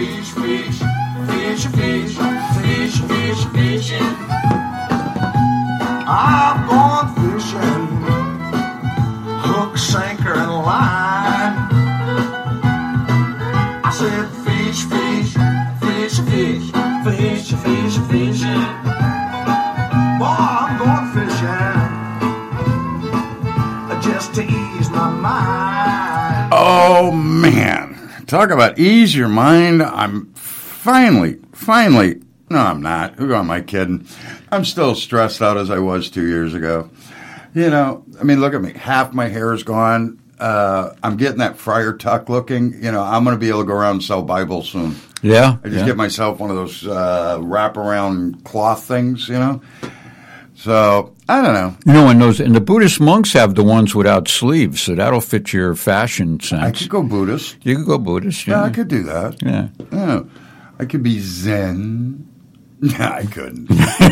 fishing. I'm going fishing, hook, sinker, and line. I said fish, fishing. Boy, I'm going fishing just to ease my mind. Oh, man. Talk about ease your mind. I'm finally, no, I'm not. Who am I kidding? I'm still stressed out as I was 2 years ago. You know, I mean, look at me. Half my hair is gone. I'm getting that Friar Tuck looking. You know, I'm going to be able to go around and sell Bibles soon. Yeah. I just get myself one of those wraparound cloth things, you know. So, I don't know. You know, and the Buddhist monks have the ones without sleeves, so that'll fit your fashion sense. I could go Buddhist. You could go Buddhist, yeah. Yeah, I could do that. Yeah. Yeah. I could be Zen. No, I couldn't.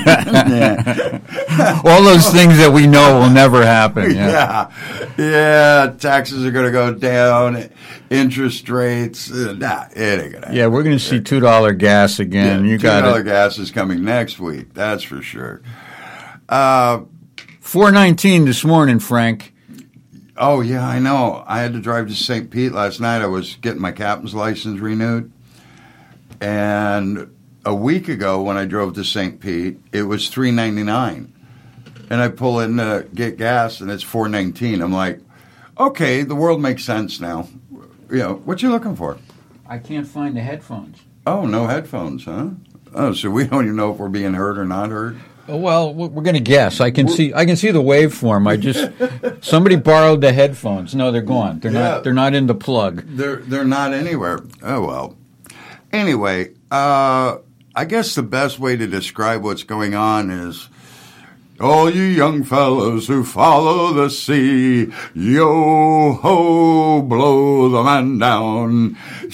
Yeah. All those things that we know will never happen. Yeah. Taxes are going to go down. Interest rates. Nah, it ain't going to happen. Yeah, we're going to see $2 gas again. Yeah, you got $2 gas is coming next week. That's for sure. 419 this morning, Frank. Oh, yeah, I know. I had to drive to St. Pete last night. I was getting my captain's license renewed. And a week ago when I drove to St. Pete, it was $3.99. And I pull in to get gas, and it's $4.19. I'm like, okay, the world makes sense now. You know, what you looking for? I can't find the headphones. Oh, no headphones, huh? Oh, so we don't even know if we're being heard or not heard? Well, we're going to guess. I can see the waveform. Somebody borrowed the headphones. No, they're gone. They're not in the plug. They're not anywhere. Oh well. Anyway, I guess the best way to describe what's going on is, all you young fellows who follow the sea, yo-ho, blow the man down.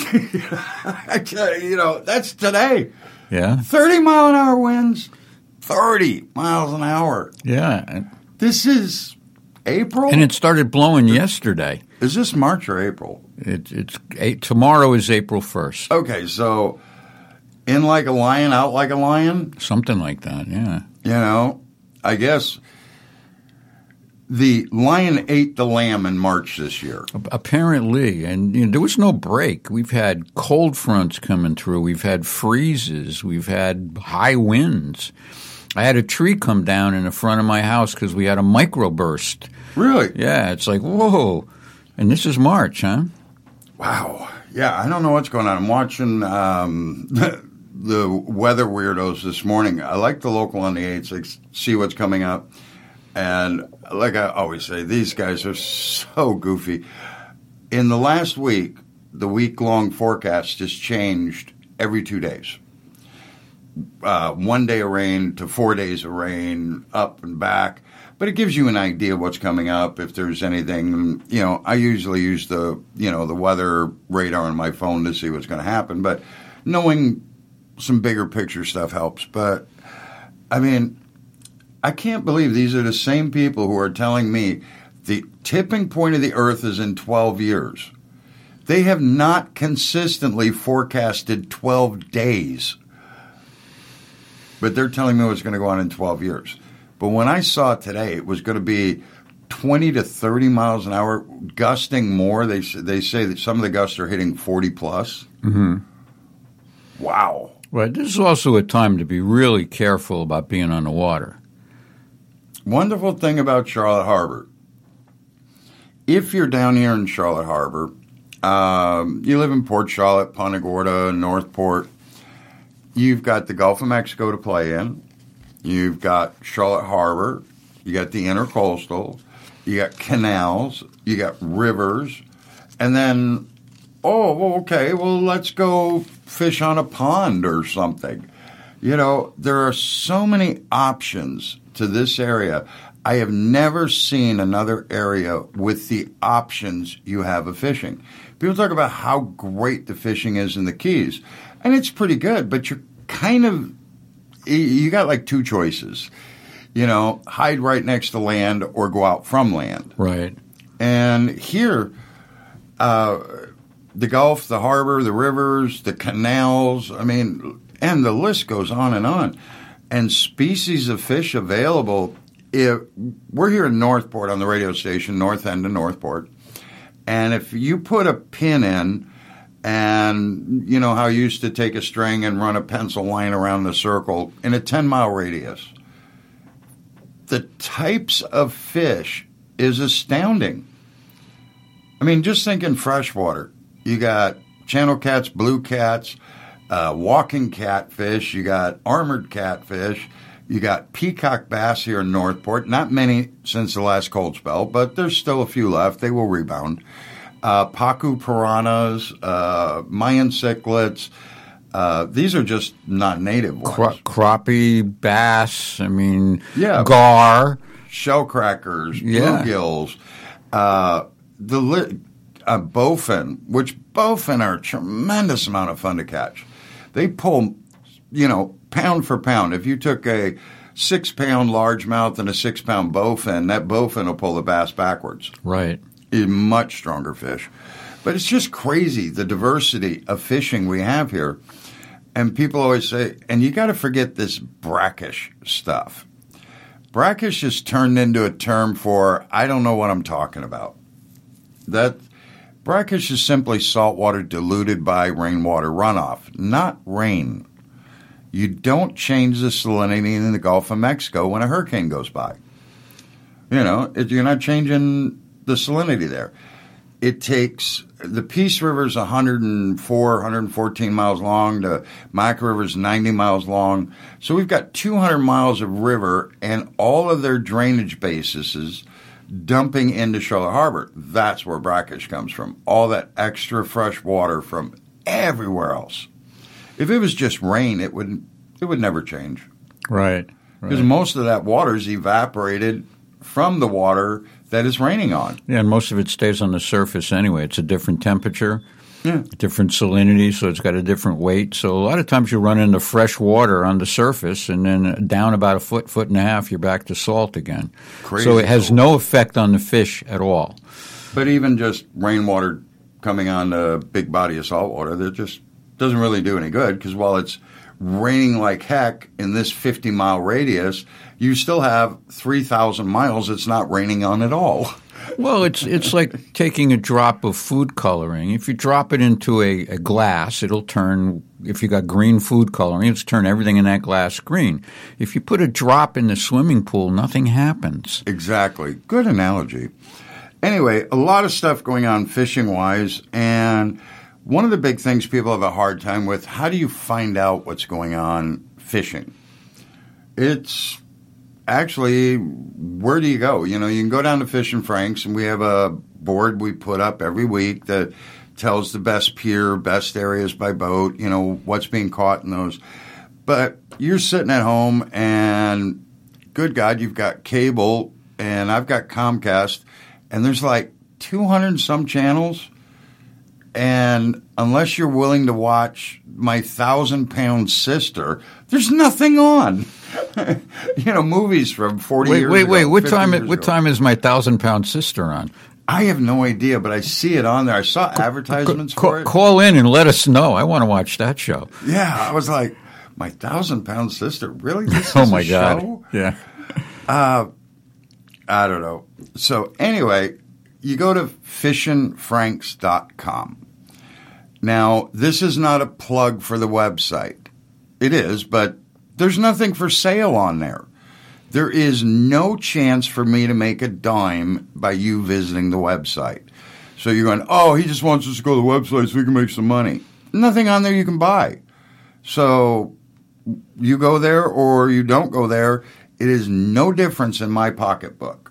You know, that's today. Yeah. 30-mile-an-hour winds. 30 miles an hour. Yeah. This is April? And it started blowing yesterday. Is this March or April? Tomorrow is April 1st. Okay, so in like a lion, out like a lion? Something like that, yeah. You know, I guess the lion ate the lamb in March this year. Apparently, and you know, there was no break. We've had cold fronts coming through. We've had freezes. We've had high winds. I had a tree come down in the front of my house because we had a microburst. Really? Yeah, it's like, whoa. And this is March, huh? Wow. Yeah, I don't know what's going on. I'm watching the weather weirdos this morning. I like the local on the 8s, like, see what's coming up. And like I always say, these guys are so goofy. In the last week, the week-long forecast just changed every 2 days. 1 day of rain to 4 days of rain, up and back. But it gives you an idea of what's coming up, if there's anything. You know, I usually use the weather radar on my phone to see what's going to happen. But knowing some bigger picture stuff helps. But, I mean, I can't believe these are the same people who are telling me the tipping point of the earth is in 12 years. They have not consistently forecasted 12 days. But they're telling me what's going to go on in 12 years. But when I saw it today, it was going to be 20 to 30 miles an hour, gusting more. They say that some of the gusts are hitting 40 plus. Mm-hmm. Wow. Well, this is also a time to be really careful about being on the water. Wonderful thing about Charlotte Harbor. If you're down here in Charlotte Harbor, you live in Port Charlotte, Punta Gorda, Northport, you've got the Gulf of Mexico to play in. You've got Charlotte Harbor. You got the intercoastal. You got canals. You got rivers. And then, okay, well, let's go fish on a pond or something. You know, there are so many options to this area. I have never seen another area with the options you have of fishing. People talk about how great the fishing is in the Keys. And it's pretty good, but you're you got like two choices. You know, hide right next to land or go out from land. Right. And here, the Gulf, the harbor, the rivers, the canals. I mean, and the list goes on. And species of fish available. We're here in Northport on the radio station, north end of Northport. And if you put a pin in, and you know how you used to take a string and run a pencil line around the circle in a 10-mile radius, the types of fish is astounding. I mean, just think in freshwater. You got channel cats, blue cats, walking catfish. You got armored catfish. You got peacock bass here in Northport. Not many since the last cold spell, but there's still a few left. They will rebound. Pacu piranhas, Mayan cichlids. These are just not native ones. Crappie, bass, Yeah. gar. Shellcrackers, Yeah. bluegills, bowfin, which bowfin are a tremendous amount of fun to catch. They pull, pound for pound. If you took a 6-pound largemouth and a 6-pound bowfin, that bowfin will pull the bass backwards. Right. A much stronger fish. But it's just crazy, the diversity of fishing we have here. And people always say, and you got to forget this brackish stuff. Brackish is turned into a term for, I don't know what I'm talking about. That brackish is simply salt water diluted by rainwater runoff, not rain. You don't change the salinity in the Gulf of Mexico when a hurricane goes by. You're not changing the salinity there. It takes, the Peace River is 114 miles long. The Mac River is 90 miles long. So we've got 200 miles of river and all of their drainage bases dumping into Charlotte Harbor. That's where brackish comes from. All that extra fresh water from everywhere else. If it was just rain, it would never change. Right. Because most of that water is evaporated from the water that it's raining on. Yeah, and most of it stays on the surface anyway. It's a different temperature, Yeah. different salinity, so it's got a different weight. So a lot of times you run into fresh water on the surface, and then down about a foot and a half, you're back to salt again. Crazy So it has cool. no effect on the fish at all. But even just rainwater coming on a big body of salt water, that just doesn't really do any good, because while it's raining like heck in this 50-mile radius, you still have 3,000 miles it's not raining on at all. Well, it's like taking a drop of food coloring. If you drop it into a glass, it'll turn, if you got green food coloring, it'll turn everything in that glass green. If you put a drop in the swimming pool, nothing happens. Exactly. Good analogy. Anyway, a lot of stuff going on fishing-wise, and one of the big things people have a hard time with, how do you find out what's going on fishing? It's actually, where do you go? You can go down to Fish and Frank's, and we have a board we put up every week that tells the best pier, best areas by boat, what's being caught in those. But you're sitting at home, and good God, you've got cable, and I've got Comcast, and there's like 200 and some channels. And unless you're willing to watch My 1,000-Pound Sister, there's nothing on. Movies from 40 years ago. Wait. What 50 time? years What ago. time is My 1,000-Pound Sister on? I have no idea, but I see it on there. I saw advertisements for it. Call in and let us know. I want to watch that show. Yeah, I was like, My 1,000-Pound Sister? Really? This Oh is my a God! show? Yeah. I don't know. So anyway, you go to fishandfranks.com. Now, this is not a plug for the website. It is, but there's nothing for sale on there. There is no chance for me to make a dime by you visiting the website. So you're going, oh, he just wants us to go to the website so we can make some money. Nothing on there you can buy. So you go there or you don't go there. It is no difference in my pocketbook.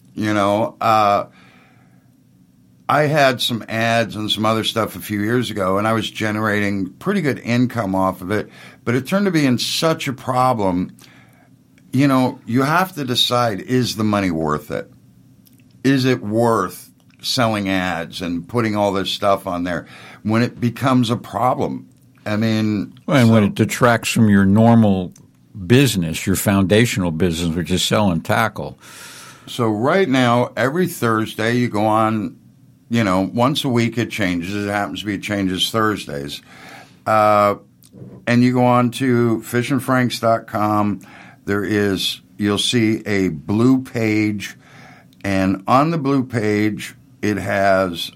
I had some ads and some other stuff a few years ago, and I was generating pretty good income off of it, but it turned to be in such a problem. You have to decide, is the money worth it? Is it worth selling ads and putting all this stuff on there when it becomes a problem? When it detracts from your normal business, your foundational business, which is selling tackle. So right now, every Thursday, you go on once a week it changes. It happens to be it changes Thursdays. And you go on to fishandfranks.com. You'll see a blue page, and on the blue page it has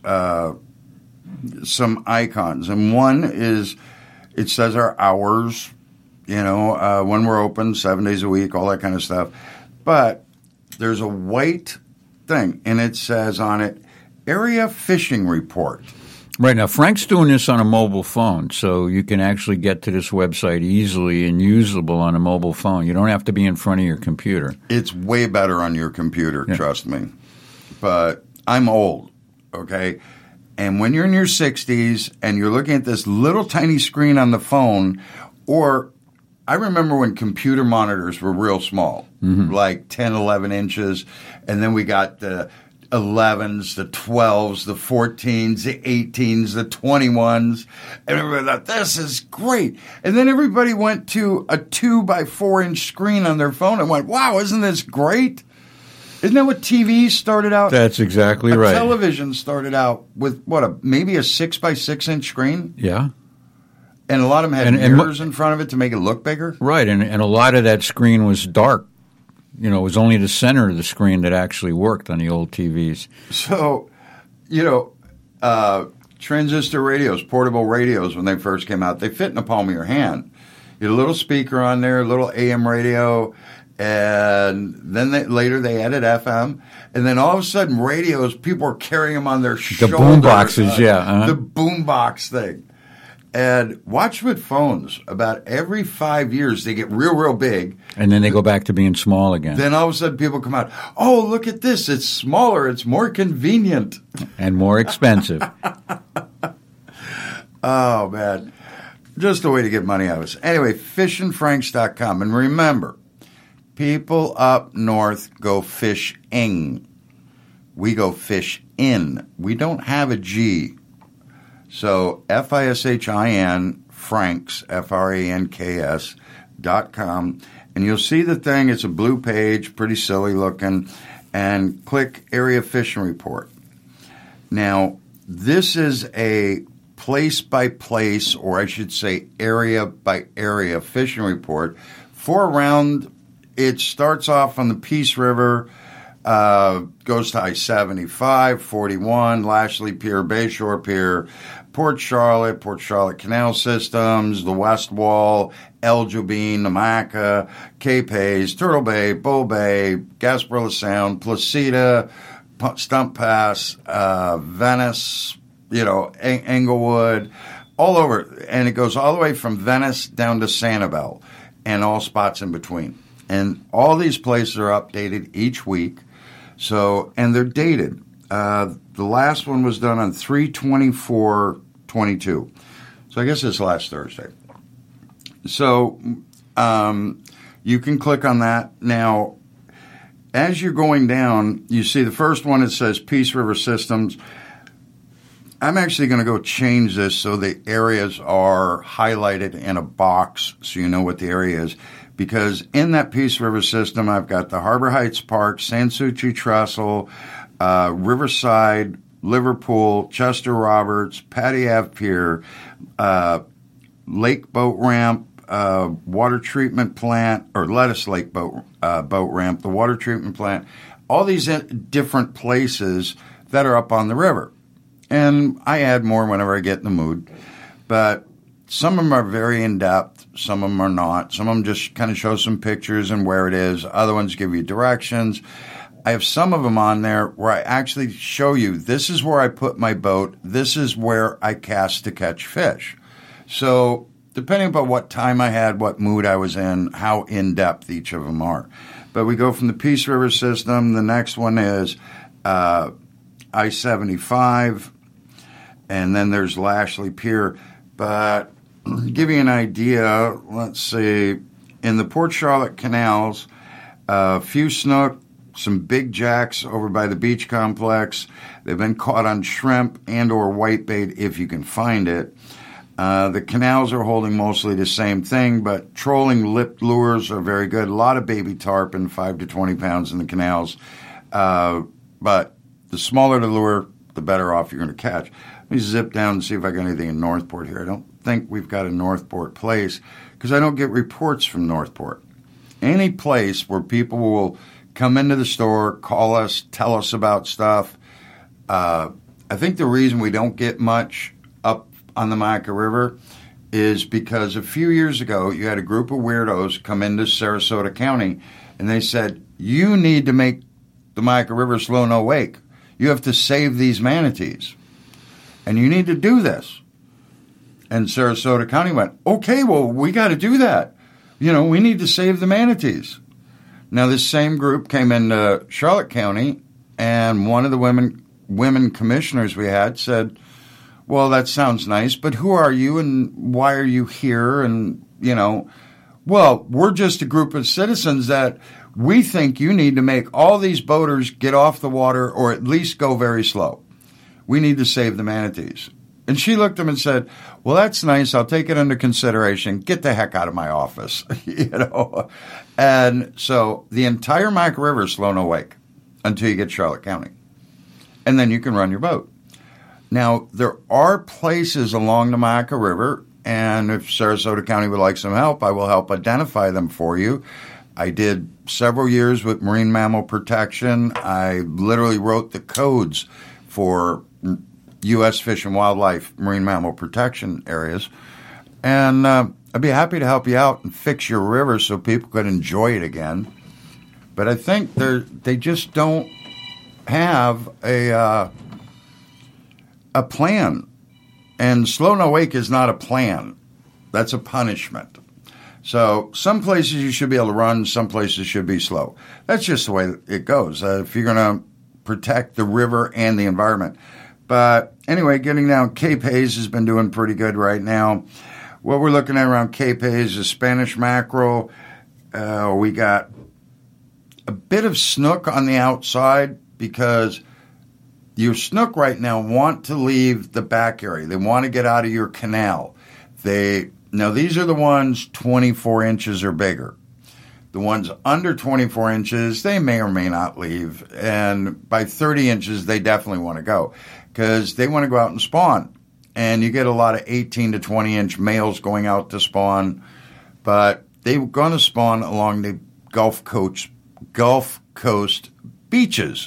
some icons, and one is it says our hours, when we're open, 7 days a week, all that kind of stuff. But there's a white thing, and it says on it, Area Fishing Report. Right. Now, Frank's doing this on a mobile phone, so you can actually get to this website easily and usable on a mobile phone. You don't have to be in front of your computer. It's way better on your computer, trust me. But I'm old, okay? And when you're in your 60s and you're looking at this little tiny screen on the phone, or I remember when computer monitors were real small, like 10, 11 inches, and then we got the 11s, the 12s, the 14s, the 18s, the 21s, and everybody thought, this is great. And then everybody went to a 2 by 4 inch screen on their phone and went, wow, isn't this great? Isn't that what TV started out? That's exactly right. Television started out with, maybe a 6 by 6 inch screen? Yeah. And a lot of them had mirrors in front of it to make it look bigger? Right, and a lot of that screen was dark. It was only the center of the screen that actually worked on the old TVs. So, transistor radios, portable radios, when they first came out, they fit in the palm of your hand. You had a little speaker on there, a little AM radio, and then later they added FM. And then all of a sudden, radios, people were carrying them on their shoulders. The boom boxes, yeah. Uh-huh. The boom box thing. And watch with phones, about every 5 years, they get real, real big. And then they go back to being small again. Then all of a sudden people come out, oh, look at this. It's smaller. It's more convenient. And more expensive. Oh, man. Just a way to get money out of us. Anyway, fishandfranks.com. And remember, people up north go fishing. We go fish in. We don't have a G. So FISHIN, Franks, FRANKS.com, and you'll see the thing. It's a blue page, pretty silly looking, and click Area Fishing Report. Now, this is a place-by-place, or I should say area-by-area fishing report for around, it starts off on the Peace River, goes to I-75, 41, Lashley Pier, Bayshore Pier, Port Charlotte Canal Systems, the West Wall, El Jubin, Namaca, Cape Hayes, Turtle Bay, Bull Bay, Gasparilla Sound, Placida, Stump Pass, Venice, Englewood, all over. And it goes all the way from Venice down to Sanibel and all spots in between. And all these places are updated each week. So, and they're dated. The last one was done on 3/24/22. So I guess it's last Thursday. So you can click on that. Now, as you're going down, you see the first one, it says Peace River Systems. I'm actually going to go change this so the areas are highlighted in a box so you know what the area is. Because in that Peace River system, I've got the Harbor Heights Park, Sans Souci Trestle, Riverside, Liverpool, Chester Roberts, Patty Ave Pier, Lake Boat Ramp, Water Treatment Plant, or Lettuce Lake Boat Ramp, the Water Treatment Plant, all these different places that are up on the river. And I add more whenever I get in the mood. But some of them are very in-depth. Some of them are not. Some of them just kind of show some pictures and where it is. Other ones give you directions. I have some of them on there where I actually show you, this is where I put my boat. This is where I cast to catch fish. So depending upon what time I had, what mood I was in, how in-depth each of them are. But we go from the Peace River system. The next one is I-75, and then there's Lashley Pier. But to give you an idea, let's see, in the Port Charlotte canals, a few snook, some big jacks over by the beach complex. They've been caught on shrimp and or whitebait if you can find it. The canals are holding mostly the same thing, but trolling lipped lures are very good. A lot of baby tarpon, 5 to 20 pounds in the canals. But the smaller the lure, the better off you're going to catch. Let me zip down and see if I got anything in Northport here. I don't think we've got a Northport place because I don't get reports from Northport. Any place where people will come into the store, call us, tell us about stuff. I think the reason we don't get much up on the Myakka River is because a few years ago you had a group of weirdos come into Sarasota County and they said, you need to make the Myakka River slow no wake. You have to save these manatees. And you need to do this. And Sarasota County went, okay, well, we got to do that. We need to save the manatees. Now, this same group came into Charlotte County, and one of the women commissioners we had said, well, that sounds nice, but who are you and why are you here? And, well, we're just a group of citizens that we think you need to make all these boaters get off the water or at least go very slow. We need to save the manatees. And she looked at him and said, well, that's nice. I'll take it under consideration. Get the heck out of my office. And so the entire Myakka River is slow no wake until you get Charlotte County. And then you can run your boat. Now, there are places along the Myakka River, and if Sarasota County would like some help, I will help identify them for you. I did several years with Marine Mammal Protection. I literally wrote the codes for U.S. Fish and Wildlife Marine Mammal Protection areas. And I'd be happy to help you out and fix your river so people could enjoy it again. But I think they just don't have a plan. And slow no wake is not a plan. That's a punishment. So some places you should be able to run, some places should be slow. That's just the way it goes if you're going to protect the river and the environment. But anyway, getting down, Cape Hayes has been doing pretty good right now. What we're looking at around Cape Hayes is Spanish mackerel. We got a bit of snook on the outside because your snook right now want to leave the back area. They want to get out of your canal. Now, these are the ones 24 inches or bigger. The ones under 24 inches, they may or may not leave. And by 30 inches, they definitely want to go because they want to go out and spawn. And you get a lot of 18 to 20-inch males going out to spawn. But they're going to spawn along the Gulf Coast beaches.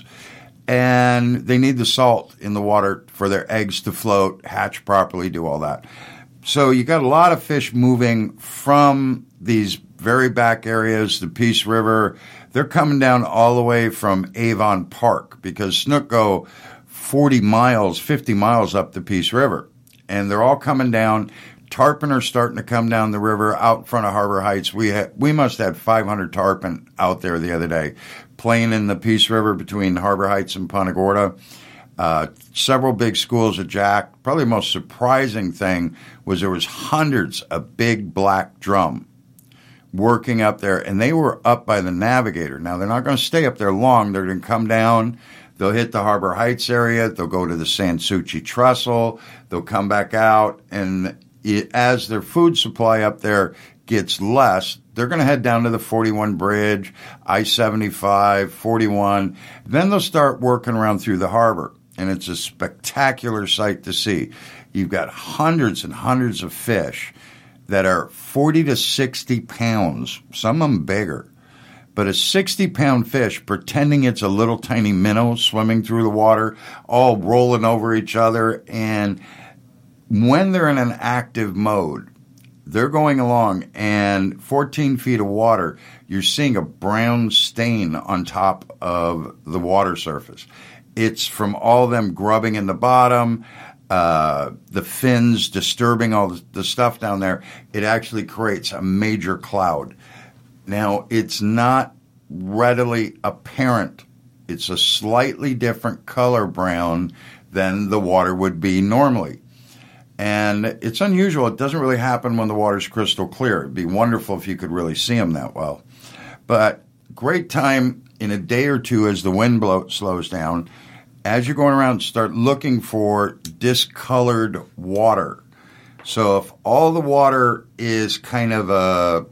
And they need the salt in the water for their eggs to float, hatch properly, do all that. So you got a lot of fish moving from these very back areas, the Peace River. They're coming down all the way from Avon Park because snook go 40 miles, 50 miles up the Peace River. And they're all coming down. Tarpon are starting to come down the river out in front of Harbor Heights. We must have had 500 tarpon out there the other day playing in the Peace River between Harbor Heights and Punta Gorda. Several big schools of jack. Probably the most surprising thing was there was hundreds of big black drum working up there, and they were up by the Navigator. Now, they're not going to stay up there long. They're going to come down. They'll hit the Harbor Heights area. They'll go to the Sanssouci Trestle. They'll come back out, and as their food supply up there gets less, they're going to head down to the 41 Bridge, I-75, 41. Then they'll start working around through the harbor. And it's a spectacular sight to see. You've got hundreds and hundreds of fish that are 40 to 60 pounds, some of them bigger. But a 60-pound fish pretending it's a little tiny minnow swimming through the water, all rolling over each other. And when they're in an active mode, they're going along, and 14 feet of water, you're seeing a brown stain on top of the water surface. It's from all them grubbing in the bottom, the fins disturbing all the stuff down there. It actually creates a major cloud. Now, it's not readily apparent. It's a slightly different color brown than the water would be normally. And it's unusual. It doesn't really happen when the water's crystal clear. It'd be wonderful if you could really see them that well. But great time in a day or two as the wind slows down. As you're going around, start looking for discolored water. So if all the water is kind of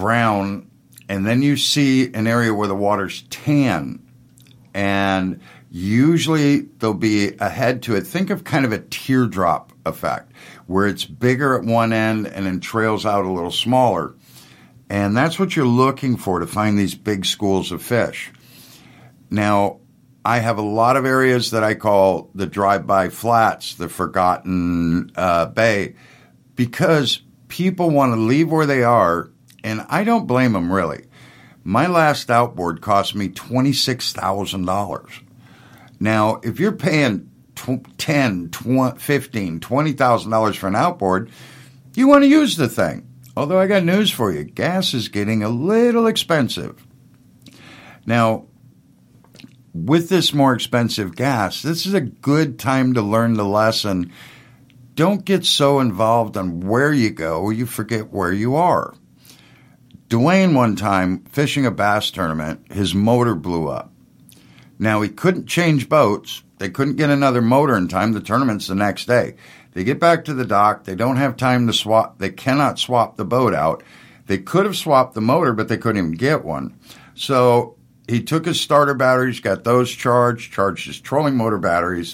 brown, and then you see an area where the water's tan, and Usually there'll be a head to it. Think of kind of a teardrop effect, where it's bigger at one end and then trails out a little smaller. And that's what you're looking for to find these big schools of fish. Now, I have a lot of areas that I call the drive-by flats, the forgotten bay, because people want to leave where they are, and I don't blame them, really. My last outboard cost me $26,000. Now, if you're paying $10,000, $15,000, $20,000 for an outboard, you want to use the thing. Although I got news for you, gas is getting a little expensive. Now, with this more expensive gas, this is a good time to learn the lesson. Don't get so involved on where you go, you forget where you are. Dwayne, one time, fishing a bass tournament, his motor blew up. Now, he couldn't change boats. They couldn't get another motor in time. The tournament's the next day. They get back to the dock. They don't have time to swap. They cannot swap the boat out. They could have swapped the motor, but they couldn't even get one. So he took his starter batteries, got those charged his trolling motor batteries,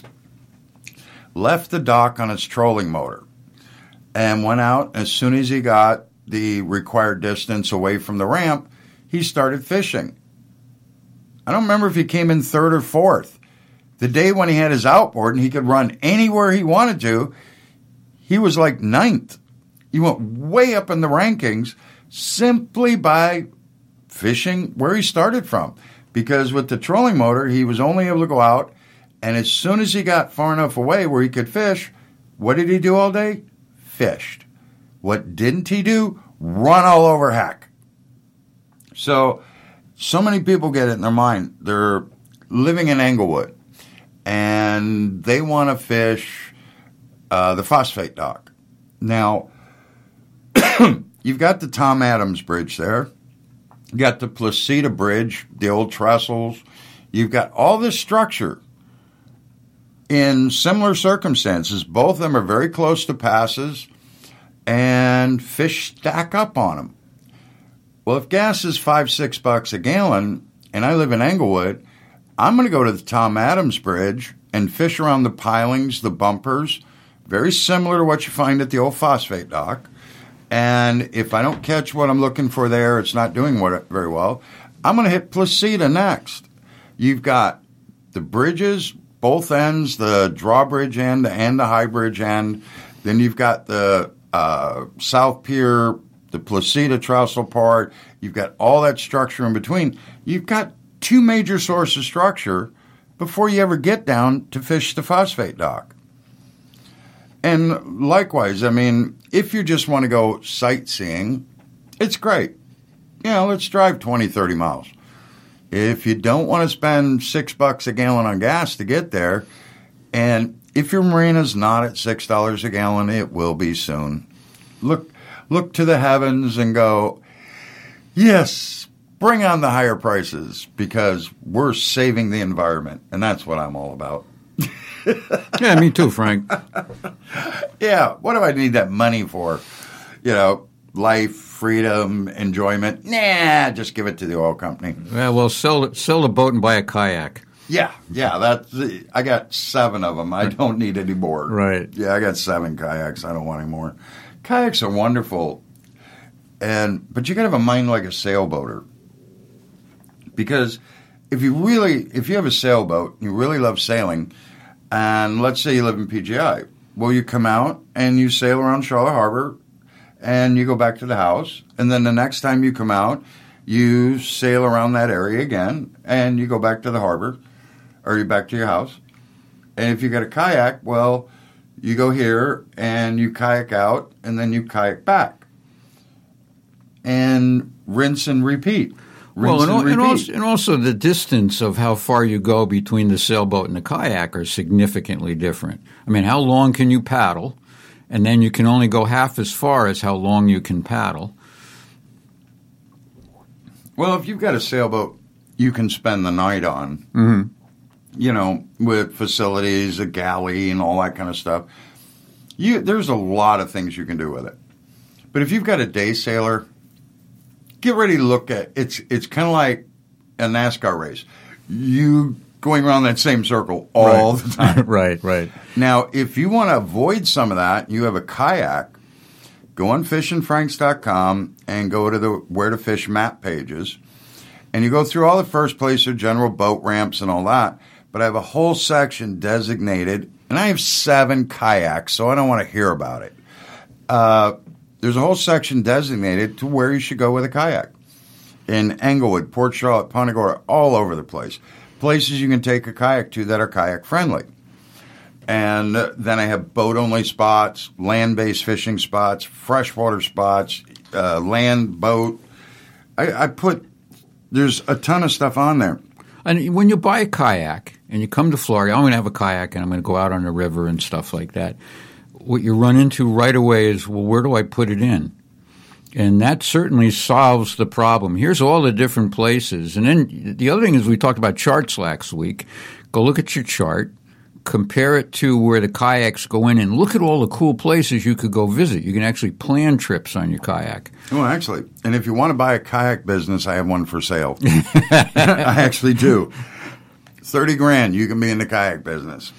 left the dock on his trolling motor, and went out. As soon as he got the required distance away from the ramp, he started fishing. I don't remember if he came in third or fourth. The day when he had his outboard and he could run anywhere he wanted to, he was like ninth. He went way up in the rankings simply by fishing where he started from. Because with the trolling motor, he was only able to go out, and as soon as he got far enough away where he could fish, what did he do all day? Fished. What didn't he do? Run all over heck. So many people get it in their mind. They're living in Englewood, and they want to fish the phosphate dock. Now, you've got the Tom Adams Bridge there. You got the Placida Bridge, the old trestles. You've got all this structure in similar circumstances. Both of them are very close to passes, and fish stack up on them. Well, if gas is $5-6 a gallon, and I live in Englewood, I'm going to go to the Tom Adams Bridge and fish around the pilings, the bumpers, very similar to what you find at the old phosphate dock. And if I don't catch what I'm looking for there, it's not doing very well, I'm going to hit Placida next. You've got the bridges, both ends, the drawbridge end and the high bridge end. Then you've got the South Pier, the Placida trestle part. You've got all that structure in between. You've got two major sources of structure before you ever get down to fish the phosphate dock. And likewise, I mean, if you just want to go sightseeing, it's great. You know, let's drive 20, 30 miles. If you don't want to spend $6 a gallon on gas to get there, and if your marina's not at $6 a gallon, it will be soon. Look to the heavens and go, yes, bring on the higher prices, because we're saving the environment, and that's what I'm all about. Yeah, me too, Frank. Yeah, what do I need that money for? You know, life, freedom, enjoyment. Nah, just give it to the oil company. Yeah, well, sell the boat and buy a kayak. Yeah, I got 7 of them. I don't need any more. Right. Yeah, I got 7 kayaks. I don't want any more. Kayaks are wonderful, but you got to have a mind like a sailboater. Because if you have a sailboat, you really love sailing, and let's say you live in PGI, well, you come out and you sail around Charlotte Harbor, and you go back to the house, and then the next time you come out, you sail around that area again, and you go back to the harbor, or you're back to your house. And if you got a kayak, well, you go here, and you kayak out, and then you kayak back. And rinse and repeat. And also the distance of how far you go between the sailboat and the kayak are significantly different. I mean, how long can you paddle? And then you can only go half as far as how long you can paddle. Well, if you've got a sailboat you can spend the night on, you know, with facilities, a galley, and all that kind of stuff, there's a lot of things you can do with it. But if you've got a day sailor, get ready to look at it's kind of like a NASCAR race. You going around that same circle all the time. Right. Now, if you want to avoid some of that, you have a kayak, go on fishandfranks.com and go to the Where to Fish map pages. And you go through all the first place or general boat ramps and all that. But I have a whole section designated, and I have 7 kayaks, so I don't want to hear about it. There's a whole section designated to where you should go with a kayak. In Englewood, Port Charlotte, Punta Gorda, all over the place. Places you can take a kayak to that are kayak friendly. And then I have boat-only spots, land-based fishing spots, freshwater spots, land boat. There's a ton of stuff on there. And when you buy a kayak and you come to Florida, I'm going to have a kayak and I'm going to go out on the river and stuff like that. What you run into right away is, well, where do I put it in? And that certainly solves the problem. Here's all the different places. And then the other thing is we talked about charts last week. Go look at your chart, compare it to where the kayaks go in, and look at all the cool places you could go visit. You can actually plan trips on your kayak. Oh, actually. And if you want to buy a kayak business, I have one for sale. I actually do. $30,000, you can be in the kayak business.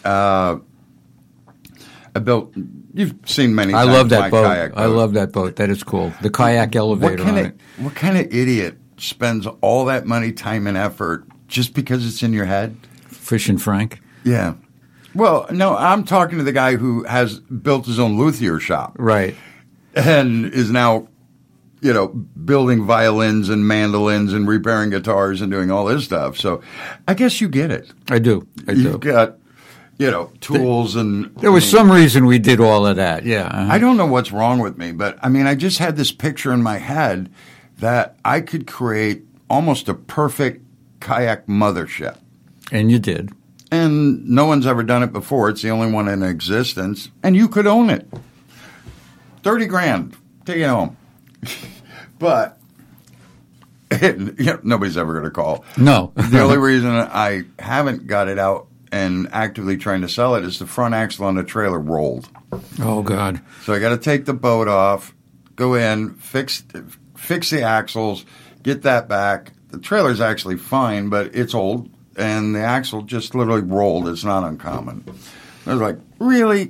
You've seen many times I love that my boat. kayak boat. I love that boat. That is cool. The kayak elevator on it. What kind of idiot spends all that money, time, and effort just because it's in your head? Fish and Frank? Yeah. Well, no, I'm talking to the guy who has built his own luthier shop. Right. And is now, building violins and mandolins and repairing guitars and doing all this stuff. So I guess you get it. I do. You've got, tools and... There was some reason we did all of that, yeah. Uh-huh. I don't know what's wrong with me, but, I just had this picture in my head that I could create almost a perfect kayak mothership. And you did. And no one's ever done it before. It's the only one in existence. And you could own it. $30,000. Take it home. But nobody's ever going to call. No. The only reason I haven't got it out and actively trying to sell it is the front axle on the trailer rolled. Oh, God. So I got to take the boat off, go in, fix the axles, get that back. The trailer's actually fine, but it's old. And the axle just literally rolled. It's not uncommon. I was like, really?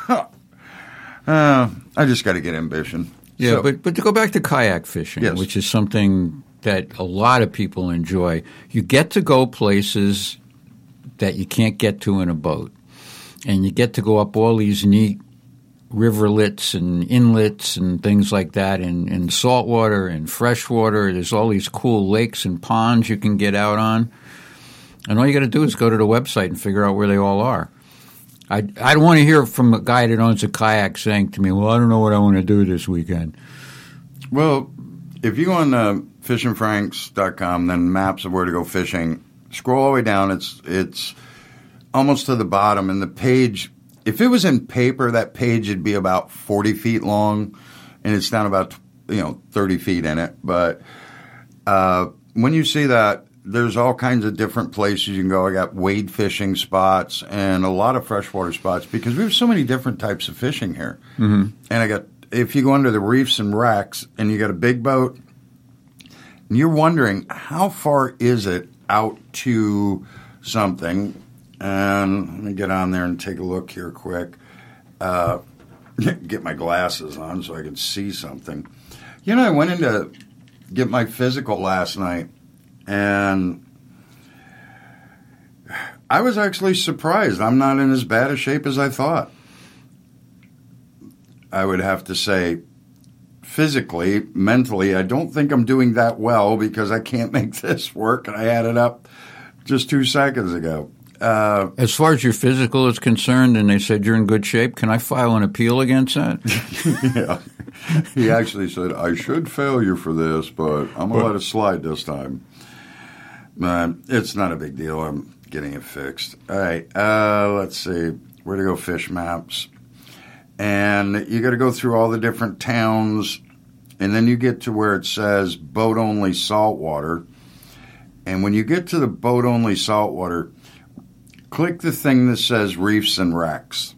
I just got to get ambition. Yeah, so, but to go back to kayak fishing, yes. Which is something that a lot of people enjoy, you get to go places that you can't get to in a boat. And you get to go up all these neat riverlets and inlets and things like that in saltwater and freshwater. There's all these cool lakes and ponds you can get out on. And all you got to do is go to the website and figure out where they all are. I don't want to hear from a guy that owns a kayak saying to me, well, I don't know what I want to do this weekend. Well, if you go on fishandfranks.com, then maps of where to go fishing, scroll all the way down. It's almost to the bottom. And the page, if it was in paper, that page would be about 40 feet long, and it's down about 30 feet in it. But when you see that, there's all kinds of different places you can go. I got wade fishing spots and a lot of freshwater spots because we have so many different types of fishing here. Mm-hmm. And if you go under the reefs and wrecks and you got a big boat, and you're wondering how far is it out to something. And let me get on there and take a look here quick. Get my glasses on so I can see something. I went in to get my physical last night. And I was actually surprised. I'm not in as bad a shape as I thought. I would have to say physically, mentally, I don't think I'm doing that well because I can't make this work. And I had it up just 2 seconds ago. As far as your physical is concerned, and they said you're in good shape, can I file an appeal against that? Yeah. He actually said, I should fail you for this, but I'm going to let it slide this time. It's not a big deal. I'm getting it fixed. All right. Let's see. Where to go fish maps. And you got to go through all the different towns. And then you get to where it says boat-only saltwater. And when you get to the boat-only saltwater, click the thing that says reefs and wrecks.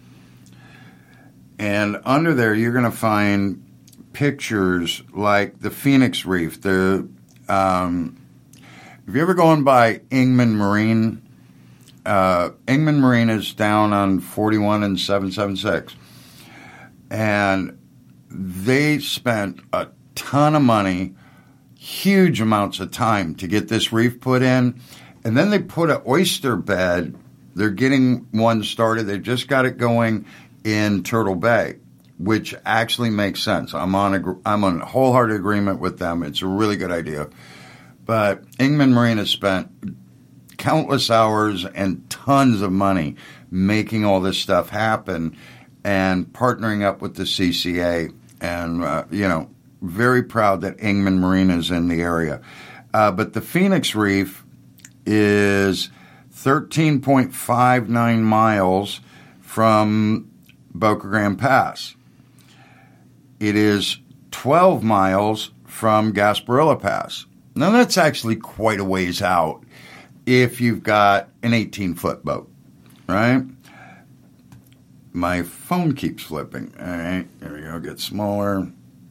And under there, you're going to find pictures like the Phoenix Reef, the If you're ever going by Ingman Marine, Ingman Marine is down on 41 and 776. And they spent a ton of money, huge amounts of time to get this reef put in. And then they put an oyster bed. They're getting one started. They just got it going in Turtle Bay, which actually makes sense. I'm on wholehearted agreement with them. It's a really good idea. But Ingman Marine has spent countless hours and tons of money making all this stuff happen and partnering up with the CCA. And, very proud that Ingman Marine is in the area. But the Phoenix Reef is 13.59 miles from Boca Grande Pass. It is 12 miles from Gasparilla Pass. Now, that's actually quite a ways out if you've got an 18-foot boat, right? My phone keeps flipping. All right, there we go. Get smaller.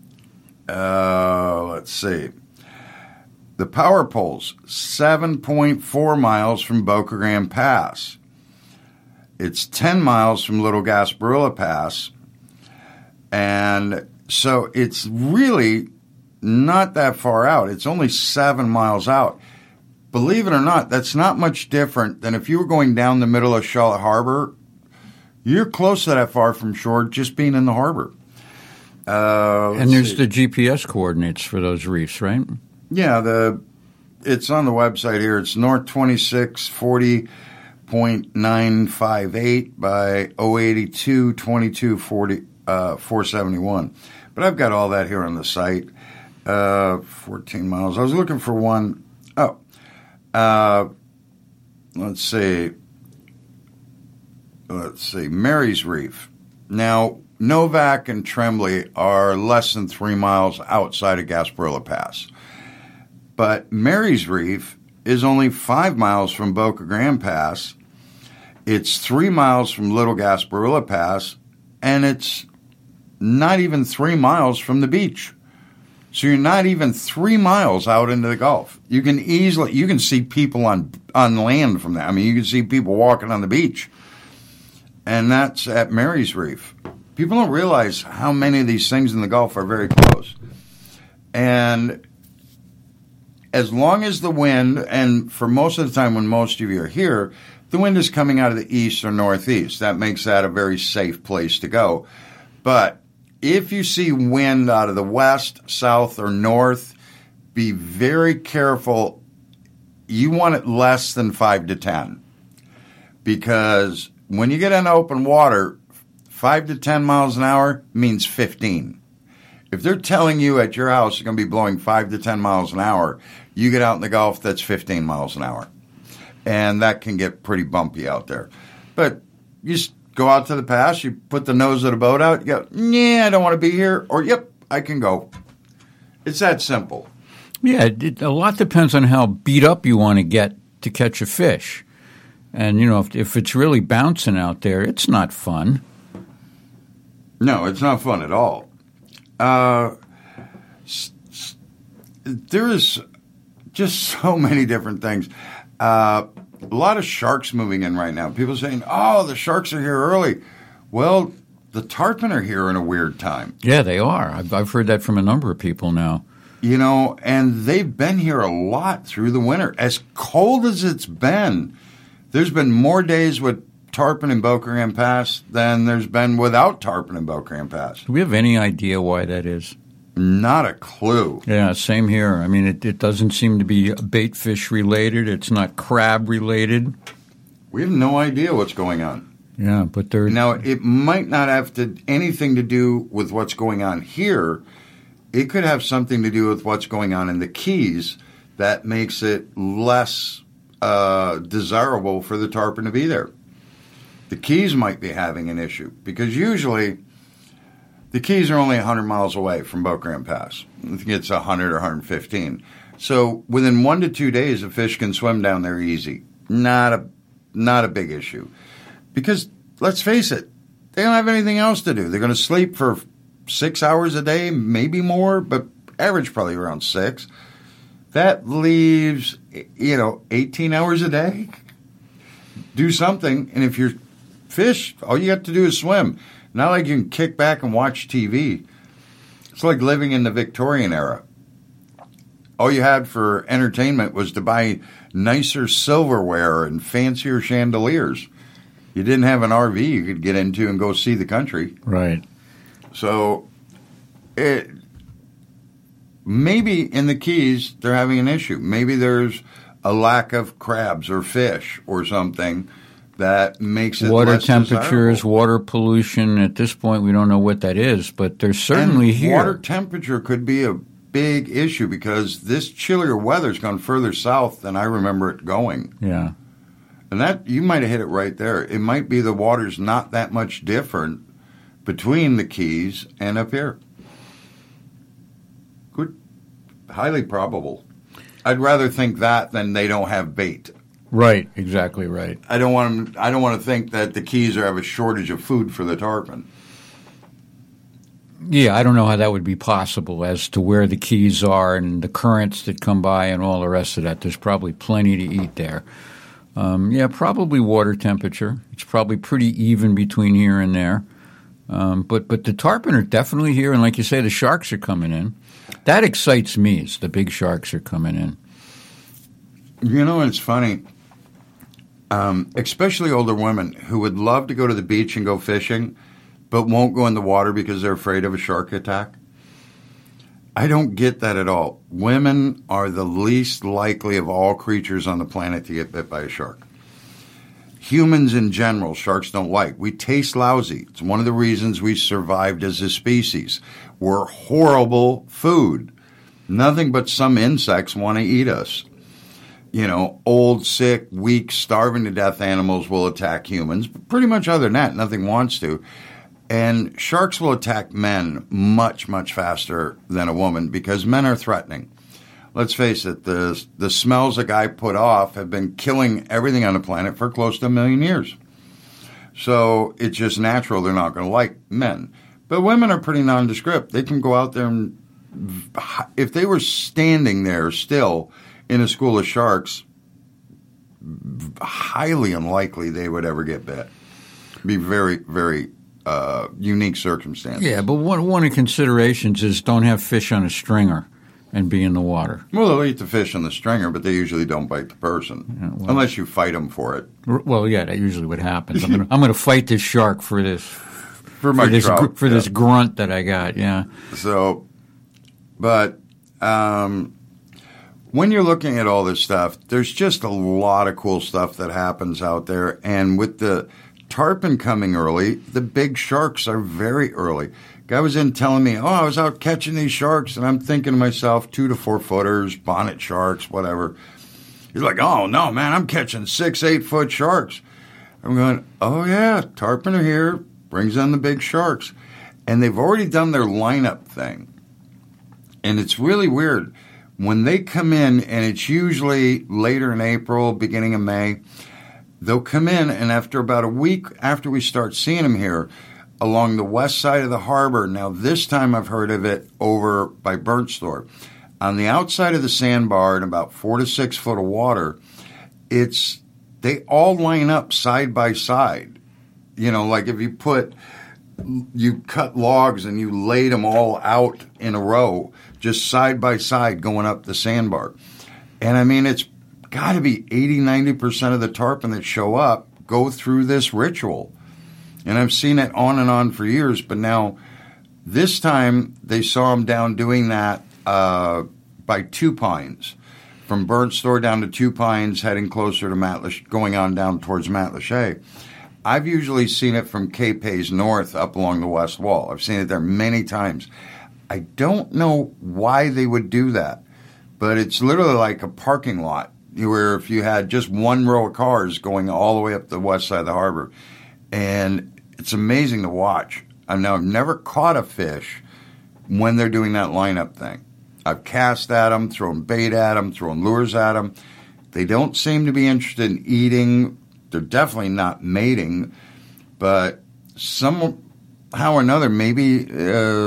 Let's see. The power pole's 7.4 miles from Boca Grande Pass. It's 10 miles from Little Gasparilla Pass. And so it's really not that far out. It's only 7 miles out. Believe it or not, that's not much different than if you were going down the middle of Charlotte Harbor. You're close to that far from shore just being in the harbor. And there's the GPS coordinates for those reefs, right? Yeah, it's on the website here. It's north 2640.958 by 082 2240 471. But I've got all that here on the site. 14 miles. I was looking for one. Let's see. Mary's Reef. Now, Novak and Tremblay are less than 3 miles outside of Gasparilla Pass. But Mary's Reef is only 5 miles from Boca Grande Pass. It's 3 miles from Little Gasparilla Pass, and it's not even 3 miles from the beach. So you're not even 3 miles out into the Gulf. You can see people on land from that. I mean, you can see people walking on the beach. And that's at Mary's Reef. People don't realize how many of these things in the Gulf are very close. And as long as the wind, and for most of the time when most of you are here, the wind is coming out of the east or northeast. That makes that a very safe place to go. But if you see wind out of the west, south, or north, be very careful. You want it less than 5 to 10. Because when you get in open water, 5 to 10 miles an hour means 15. If they're telling you at your house it's going to be blowing 5 to 10 miles an hour, you get out in the Gulf, that's 15 miles an hour. And that can get pretty bumpy out there. But you just go out to the pass, you put the nose of the boat out, you go, yeah, I don't want to be here, or yep, I can go. It's that simple. Yeah, a lot depends on how beat up you want to get to catch a fish. And, if it's really bouncing out there, it's not fun. No, it's not fun at all. There is just so many different things. A lot of sharks moving in right now. People saying, oh, the sharks are here early. Well, the tarpon are here in a weird time. Yeah, they are. I've heard that from a number of people now. And they've been here a lot through the winter. As cold as it's been, there's been more days with tarpon in Boca Grande Pass than there's been without tarpon in Boca Grande Pass. Do we have any idea why that is? Not a clue. Yeah, same here. I mean, it doesn't seem to be bait fish related. It's not crab related. We have no idea what's going on. Yeah, but they're... Now, it might not have anything to do with what's going on here. It could have something to do with what's going on in the Keys that makes it less desirable for the tarpon to be there. The Keys might be having an issue because usually the Keys are only 100 miles away from Boca Grande Pass. I think it's 100 or 115. So within 1 to 2 days, a fish can swim down there easy. Not a big issue. Because, let's face it, they don't have anything else to do. They're going to sleep for 6 hours a day, maybe more, but average probably around 6. That leaves, 18 hours a day. Do something, and if you're fish, all you have to do is swim. Not like you can kick back and watch TV. It's like living in the Victorian era. All you had for entertainment was to buy nicer silverware and fancier chandeliers. You didn't have an RV you could get into and go see the country. Right. So, maybe in the Keys they're having an issue. Maybe there's a lack of crabs or fish or something that makes it water less temperatures, desirable. water pollution. At this point, we don't know what that is, but there's certainly And here. water temperature could be a big issue because this chillier weather's gone further south than I remember it going. Yeah. And that you might have hit it right there. It might be the water's not that much different between the Keys and up here. Good, highly probable. I'd rather think that than they don't have bait. Right. Exactly right. I don't want to think that the Keys have a shortage of food for the tarpon. Yeah, I don't know how that would be possible as to where the Keys are and the currents that come by and all the rest of that. There's probably plenty to eat there. Probably water temperature. It's probably pretty even between here and there. But the tarpon are definitely here, and like you say, the sharks are coming in. That excites me, is the big sharks are coming in. It's funny, especially older women who would love to go to the beach and go fishing, but won't go in the water because they're afraid of a shark attack. I don't get that at all. Women are the least likely of all creatures on the planet to get bit by a shark. Humans in general, sharks don't like. We taste lousy. It's one of the reasons we survived as a species. We're horrible food. Nothing but some insects want to eat us. Old, sick, weak, starving to death animals will attack humans. But pretty much other than that, nothing wants to. And sharks will attack men much, much faster than a woman because men are threatening. Let's face it, the smells a guy put off have been killing everything on the planet for close to 1 million years. So it's just natural they're not going to like men. But women are pretty nondescript. They can go out there and, if they were standing there still in a school of sharks, highly unlikely they would ever get bit. Be very, very unique circumstances. Yeah, but one of the considerations is don't have fish on a stringer and be in the water. Well, they'll eat the fish on the stringer, but they usually don't bite the person, unless you fight them for it. Well, yeah, that's usually what happens. I'm going to fight this shark for this this grunt that I got. Yeah. So, but when you're looking at all this stuff, there's just a lot of cool stuff that happens out there, and with the tarpon coming early, the big sharks are very early. Guy was in telling me, I was out catching these sharks, and I'm thinking to myself, 2 to 4 footers, bonnet sharks, whatever. He's like, oh, no, man, I'm catching 6-8 foot sharks. I'm going, oh, yeah, tarpon are here, brings in the big sharks. And they've already done their lineup thing. And it's really weird. When they come in, and it's usually later in April, beginning of May, they'll come in, and after about a week after we start seeing them here, along the west side of the harbor. Now, this time I've heard of it over by Burnt Store. On the outside of the sandbar in about 4 to 6 foot of water, they all line up side by side. Like if you cut logs and you laid them all out in a row, just side by side going up the sandbar. And I mean, it's got to be 80-90% of the tarpon that show up go through this ritual. And I've seen it on and on for years, but now this time they saw him down doing that by Two Pines, from Burnt Store down to Two Pines, heading closer to going on down towards Matlacha. I've usually seen it from Cape Hayes north up along the west wall. I've seen it there many times. I don't know why they would do that, but it's literally like a parking lot where if you had just one row of cars going all the way up the west side of the harbor. And it's amazing to watch. I've never caught a fish when they're doing that lineup thing. I've cast at them, thrown bait at them, thrown lures at them. They don't seem to be interested in eating. They're definitely not mating. But somehow or another, maybe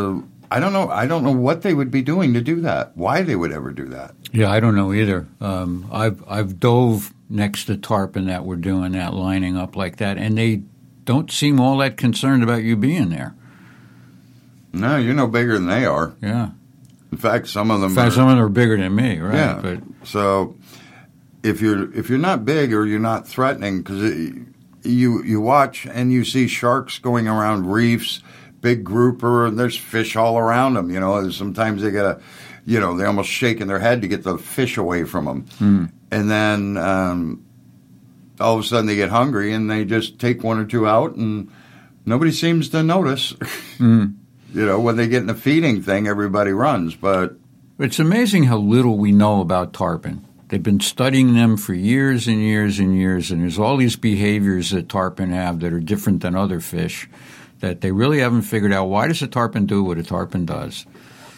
I don't know. I don't know what they would be doing to do that. Why they would ever do that. Yeah, I don't know either. I've dove next to tarpon that were doing that, lining up like that, and they don't seem all that concerned about you being there. No, you're no bigger than they are. Yeah. In fact, some of them. Are bigger than me, right? Yeah. But so if you're not big or you're not threatening, because you watch and you see sharks going around reefs, big grouper, and there's fish all around them. You know, sometimes they gotta, you know, they're almost shaking their head to get the fish away from them, and then all of a sudden they get hungry and they just take one or two out, and nobody seems to notice. You know, when they get in the feeding thing, everybody runs. But it's amazing how little we know about tarpon. They've been studying them for years and years and years, and there's all these behaviors that tarpon have that are different than other fish that they really haven't figured out. Why does a tarpon do what a tarpon does?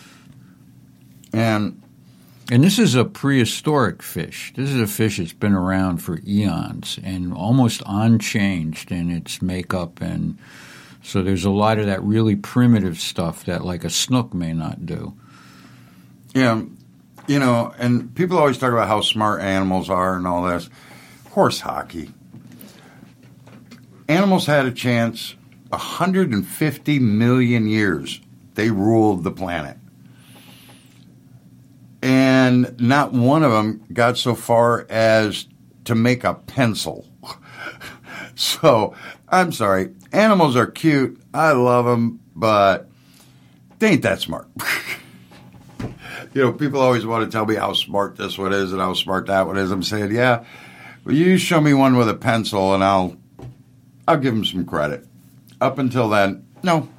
And this is a prehistoric fish. This is a fish that's been around for eons and almost unchanged in its makeup, and so there's a lot of that really primitive stuff that like a snook may not do. Yeah, you know, and people always talk about how smart animals are and all this. Horse hockey. Animals had a chance 150 million years. They ruled the planet. And not one of them got so far as to make a pencil. So, I'm sorry. Animals are cute. I love them, but they ain't that smart. You know, people always want to tell me how smart this one is and how smart that one is. I'm saying, yeah, well, you show me one with a pencil and I'll give them some credit. Up until then, no.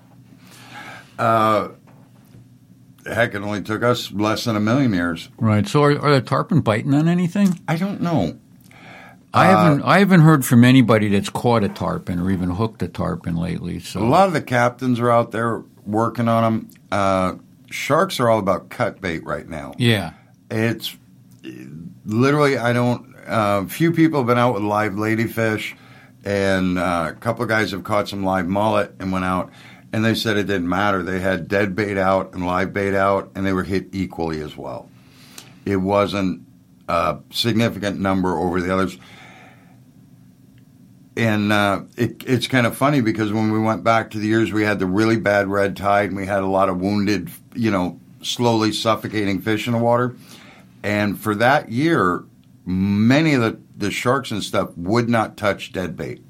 Heck, it only took us less than 1 million years. Right. So are the tarpon biting on anything? I don't know. I haven't heard from anybody that's caught a tarpon or even hooked a tarpon lately. So a lot of the captains are out there working on them. Sharks are all about cut bait right now. Yeah. It's literally, few people have been out with live ladyfish, and a couple of guys have caught some live mullet and went out, and they said it didn't matter. They had dead bait out and live bait out, and they were hit equally as well. It wasn't a significant number over the others. And it's kind of funny because when we went back to the years we had the really bad red tide and we had a lot of wounded, you know, slowly suffocating fish in the water. And for that year, many of the sharks and stuff would not touch dead bait.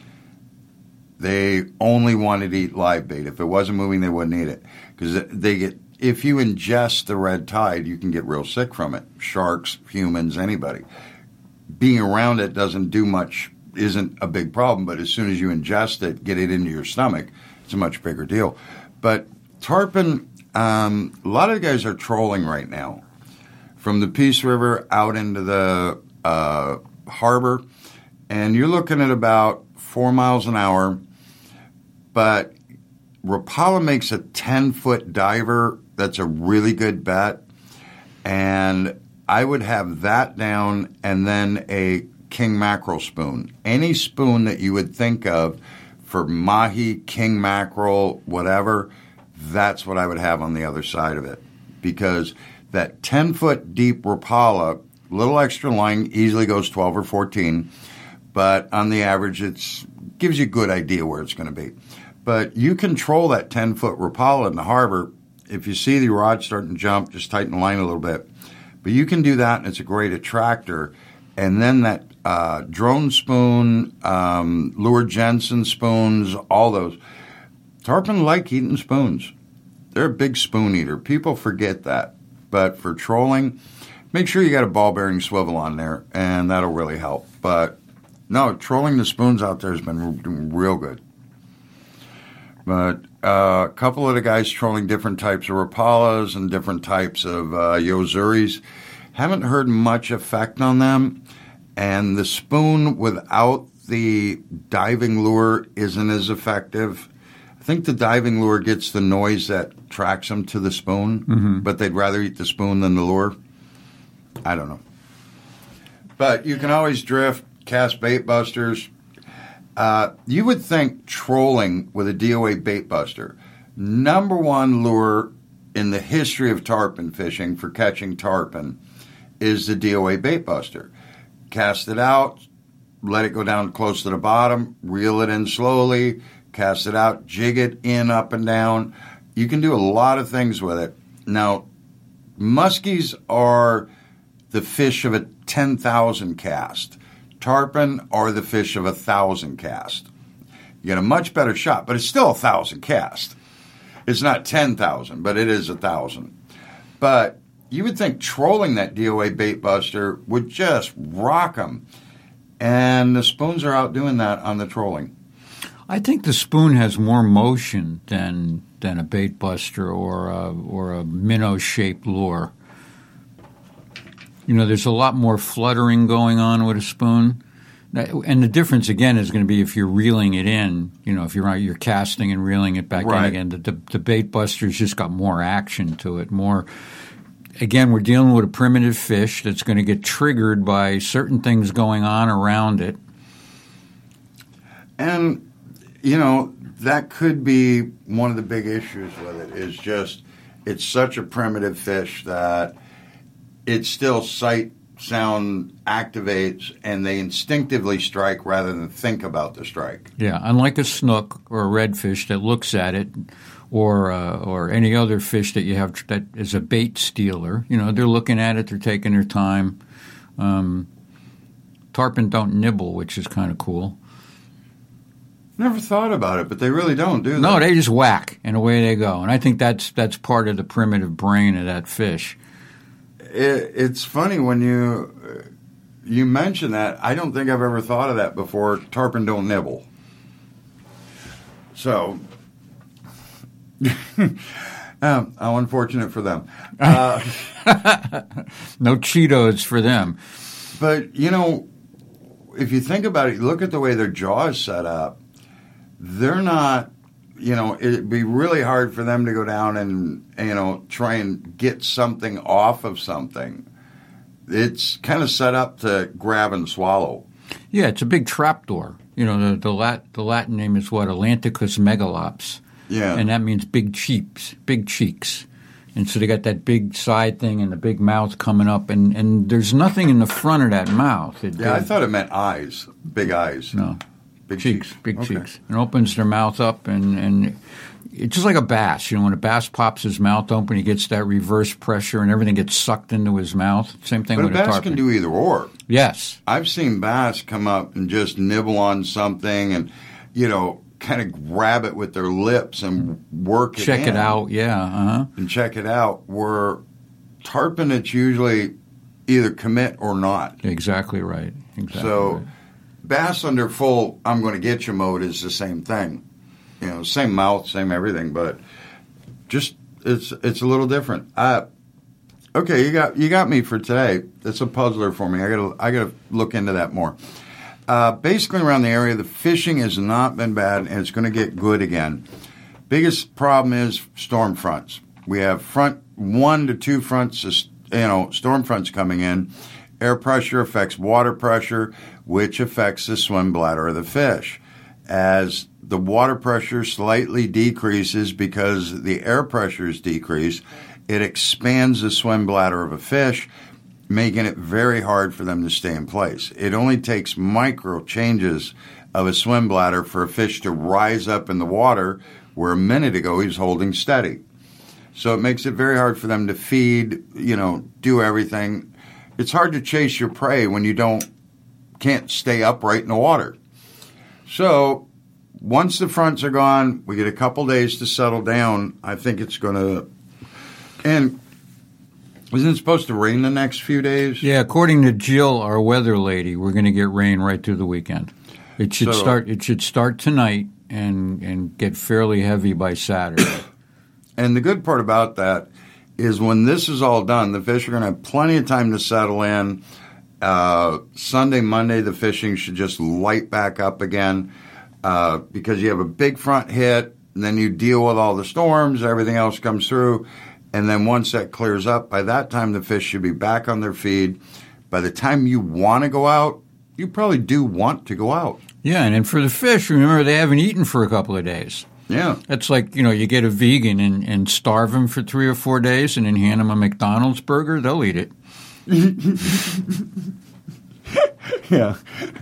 They only wanted to eat live bait. If it wasn't moving, they wouldn't eat it. Because if you ingest the red tide, you can get real sick from it. Sharks, humans, anybody. Being around it doesn't do much. Isn't a big problem, but as soon as you ingest it, get it into your stomach, it's a much bigger deal. But tarpon, a lot of guys are trolling right now from the Peace River out into the harbor, and you're looking at about 4 miles an hour, but Rapala makes a 10-foot diver. That's a really good bet, and I would have that down and then a king mackerel spoon. Any spoon that you would think of for mahi, king mackerel, whatever, that's what I would have on the other side of it. Because that 10-foot deep Rapala, little extra line, easily goes 12 or 14, but on the average it gives you a good idea where it's going to be. But you control that 10-foot Rapala in the harbor. If you see the rod starting to jump, just tighten the line a little bit. But you can do that, and it's a great attractor. And then that drone spoon, Lure Jensen spoons, all those. Tarpon like eating spoons. They're a big spoon eater. People forget that. But for trolling, make sure you got a ball bearing swivel on there, and that'll really help. But no, trolling the spoons out there has been real good. But a couple of the guys trolling different types of Rapalas and different types of Yozuris. Haven't heard much effect on them. And the spoon without the diving lure isn't as effective. I think the diving lure gets the noise that tracks them to the spoon, but they'd rather eat the spoon than the lure. I don't know. But you can always drift, cast bait busters. You would think trolling with a DOA bait buster, number one lure in the history of tarpon fishing for catching tarpon is the DOA bait buster. Cast it out, let it go down close to the bottom, reel it in slowly, cast it out, jig it in up and down. You can do a lot of things with it. Now, muskies are the fish of a 10,000 cast. Tarpon are the fish of 1,000 cast. You get a much better shot, but it's still 1,000 cast. It's not 10,000, but it is 1,000. But you would think trolling that DOA bait buster would just rock them. And the spoons are out doing that on the trolling. I think the spoon has more motion than a bait buster or a minnow-shaped lure. You know, there's a lot more fluttering going on with a spoon. And the difference, again, is going to be if you're reeling it in. You know, if you're casting and reeling it back in again. The bait buster's just got more action to it. More. Again, we're dealing with a primitive fish that's going to get triggered by certain things going on around it. And, you know, that could be one of the big issues with it is just it's such a primitive fish that it's still sight, sound activates, and they instinctively strike rather than think about the strike. Yeah, unlike a snook or a redfish that looks at it, or any other fish that you have that is a bait stealer. You know, they're looking at it, they're taking their time. Tarpon don't nibble, which is kind of cool. Never thought about it, but they really don't, do they? No, they just whack, and away they go. And I think that's part of the primitive brain of that fish. It's funny when you mention that. I don't think I've ever thought of that before. Tarpon don't nibble. So, how unfortunate for them. No Cheetos for them. But, you know, if you think about it, look at the way their jaw is set up. They're not, you know, it'd be really hard for them to go down and, you know, try and get something off of something. It's kind of set up to grab and swallow. Yeah, it's a big trapdoor. You know, the Latin name is what? Atlanticus megalops. Yeah. And that means big cheeks. And so they got that big side thing and the big mouth coming up, and there's nothing in the front of that mouth. I thought it meant eyes, big eyes. No. Big cheeks. Big cheeks. And opens their mouth up, and it's just like a bass. You know, when a bass pops his mouth open, he gets that reverse pressure, and everything gets sucked into his mouth. Same thing with a tarpon. But a bass can do either or. Yes. I've seen bass come up and just nibble on something and, you know, kind of grab it with their lips and work it in. Check it out, yeah. Uh-huh. And check it out. Where tarpon, it's usually either commit or not. Exactly right. So bass under full I'm going to get you mode is the same thing. You know, same mouth, same everything, but just it's a little different. Okay, you got me for today. It's a puzzler for me. I gotta look into that more. Basically around the area, the fishing has not been bad, and it's going to get good again. Biggest problem is storm fronts. We have 1 to 2 fronts, storm fronts coming in. Air pressure affects water pressure, which affects the swim bladder of the fish. As the water pressure slightly decreases because the air pressures decrease, it expands the swim bladder of a fish, making it very hard for them to stay in place. It only takes micro changes of a swim bladder for a fish to rise up in the water where a minute ago he was holding steady. So it makes it very hard for them to feed, do everything. It's hard to chase your prey when you can't stay upright in the water. So once the fronts are gone, we get a couple days to settle down. I think it's going to... And isn't it supposed to rain the next few days? Yeah, according to Jill, our weather lady, we're going to get rain right through the weekend. It should start tonight and get fairly heavy by Saturday. And the good part about that is when this is all done, the fish are going to have plenty of time to settle in. Sunday, Monday, the fishing should just light back up again because you have a big front hit, and then you deal with all the storms, everything else comes through. And then once that clears up, by that time the fish should be back on their feed. By the time you want to go out, you probably do want to go out. Yeah, and then for the fish, remember, they haven't eaten for a couple of days. Yeah. It's like, you get a vegan and starve him for 3 or 4 days and then hand him a McDonald's burger, they'll eat it. Yeah.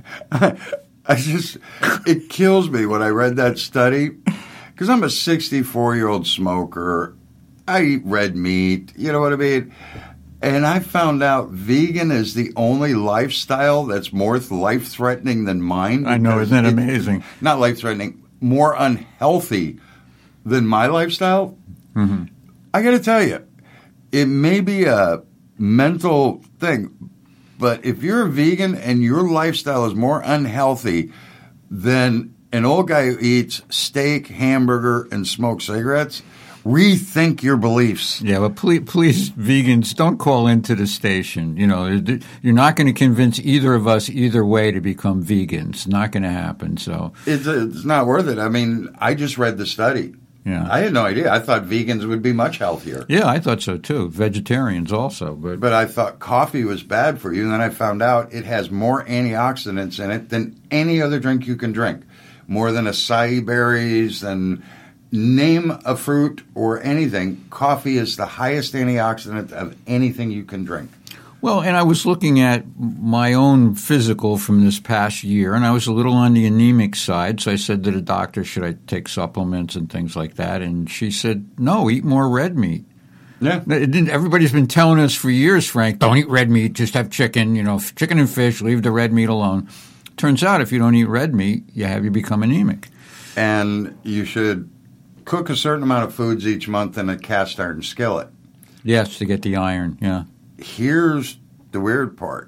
It kills me when I read that study because I'm a 64-year-old smoker. I eat red meat, you know what I mean? And I found out vegan is the only lifestyle that's more life-threatening than mine. I know, isn't that amazing? Not life-threatening, more unhealthy than my lifestyle. Mm-hmm. I got to tell you, it may be a mental thing, but if you're a vegan and your lifestyle is more unhealthy than an old guy who eats steak, hamburger, and smokes cigarettes, rethink your beliefs. Yeah, but please, vegans, don't call into the station. You're not going to convince either of us either way to become vegans. Not going to happen. So it's not worth it. I mean, I just read the study. Yeah, I had no idea. I thought vegans would be much healthier. Yeah, I thought so too. Vegetarians also, but I thought coffee was bad for you. And then I found out it has more antioxidants in it than any other drink you can drink. More than acai berries and name a fruit or anything. Coffee is the highest antioxidant of anything you can drink. Well, and I was looking at my own physical from this past year, and I was a little on the anemic side, so I said to the doctor, should I take supplements and things like that? And she said, no, eat more red meat. Yeah. Everybody's been telling us for years, Frank, don't eat red meat, just have chicken, chicken and fish, leave the red meat alone. Turns out if you don't eat red meat, you become anemic. And you should cook a certain amount of foods each month in a cast iron skillet. Yes, to get the iron, yeah. Here's the weird part.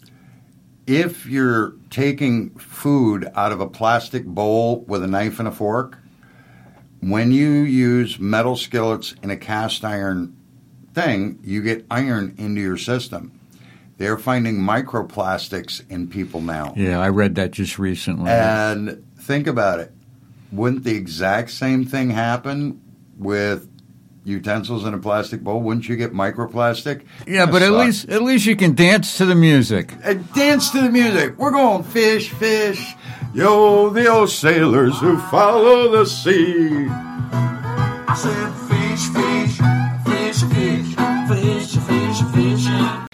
If you're taking food out of a plastic bowl with a knife and a fork, when you use metal skillets in a cast iron thing, you get iron into your system. They're finding microplastics in people now. Yeah, I read that just recently. And think about it. Wouldn't the exact same thing happen with utensils in a plastic bowl? Wouldn't you get microplastic? Yeah, but at least you can dance to the music. Dance to the music. We're going fish, fish. Yo, the old sailors who follow the sea. I said fish.